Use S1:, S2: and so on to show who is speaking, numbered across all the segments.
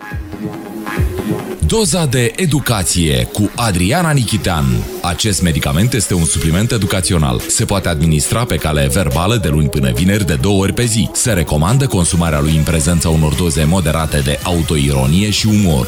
S1: Doza de educație cu Adriana Nichitean. Acest medicament este un supliment educațional. Se poate administra pe cale verbală de luni până vineri de 2 ori pe zi. Se recomandă consumarea lui în prezența unor doze moderate de autoironie și umor.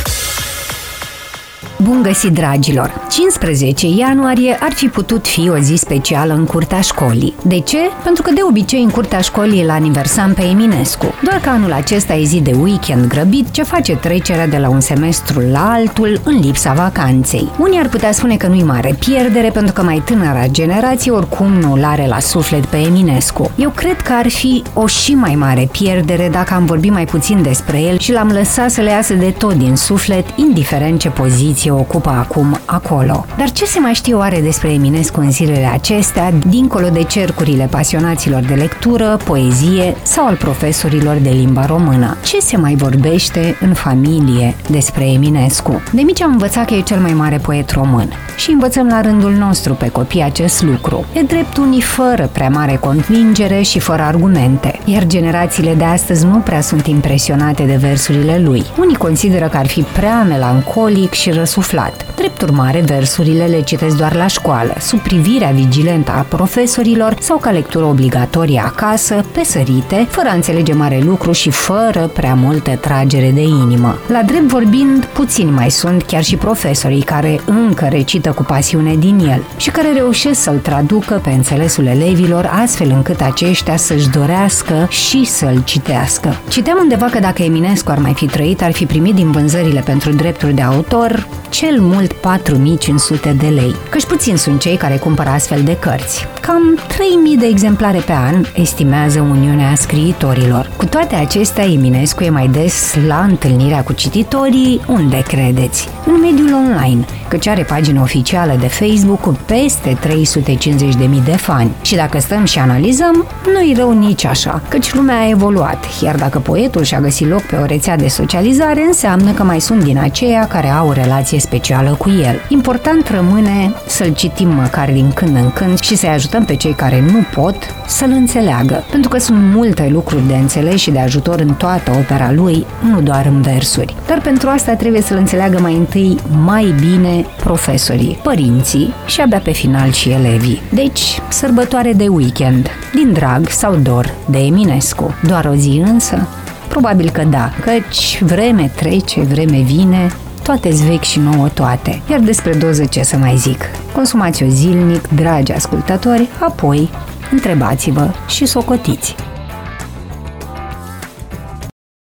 S2: Bun găsit, dragilor! 15 ianuarie ar fi putut fi o zi specială în curtea școlii. De ce? Pentru că de obicei în curtea școlii îl aniversam pe Eminescu. Doar că anul acesta e zi de weekend grăbit ce face trecerea de la un semestru la altul în lipsa vacanței. Unii ar putea spune că nu-i mare pierdere pentru că mai tânăra generație oricum nu l-are la suflet pe Eminescu. Eu cred că ar fi o și mai mare pierdere dacă am vorbit mai puțin despre el și l-am lăsat să le iasă de tot din suflet, indiferent ce poziție ocupă acum acolo. Dar ce se mai știe oare despre Eminescu în zilele acestea, dincolo de cercurile pasionaților de lectură, poezie sau al profesorilor de limba română? Ce se mai vorbește în familie despre Eminescu? De mici am învățat că e cel mai mare poet român și învățăm la rândul nostru pe copii acest lucru. E drept, unii fără prea mare convingere și fără argumente, iar generațiile de astăzi nu prea sunt impresionate de versurile lui. Unii consideră că ar fi prea melancolic și răsuflat. Drept urmare, versurile le citesc doar la școală, sub privirea vigilentă a profesorilor sau ca lectură obligatorie acasă, pe sărite, fără a înțelege mare lucru și fără prea multă tragere de inimă. La drept vorbind, puțini mai sunt chiar și profesorii care încă recită cu pasiune din el și care reușesc să-l traducă pe înțelesul elevilor astfel încât aceștia să-și dorească și să-l citească. Citeam undeva că dacă Eminescu ar mai fi trăit, ar fi primit din vânzările pentru drepturi de autor cel mult 4.500 de lei. Căci puțini sunt cei care cumpără astfel de cărți. Cam 3.000 de exemplare pe an, estimează Uniunea Scriitorilor. Cu toate acestea, Eminescu e mai des la întâlnirea cu cititorii, unde credeți? În mediul online, căci are pagină oficială de Facebook cu peste 350.000 de fani. Și dacă stăm și analizăm, nu-i rău nici așa, căci lumea a evoluat, iar dacă poetul și-a găsit loc pe o rețea de socializare, înseamnă că mai sunt din aceia care au o relație specială cu el. Important rămâne să-l citim măcar din când în când și să-i ajutăm pe cei care nu pot să-l înțeleagă, pentru că sunt multe lucruri de înțeles și de ajutor în toată opera lui, nu doar în versuri. Dar pentru asta trebuie să-l înțeleagă mai întâi mai bine profesorii, părinții și abia pe final și elevii. Deci, sărbătoare de weekend, din drag sau dor de Eminescu. Doar o zi însă? Probabil că da, căci vreme trece, vreme vine, toate-s vechi și nouă toate. Iar despre doză ce să mai zic? Consumați-o zilnic, dragi ascultători, apoi întrebați-vă și socotiți.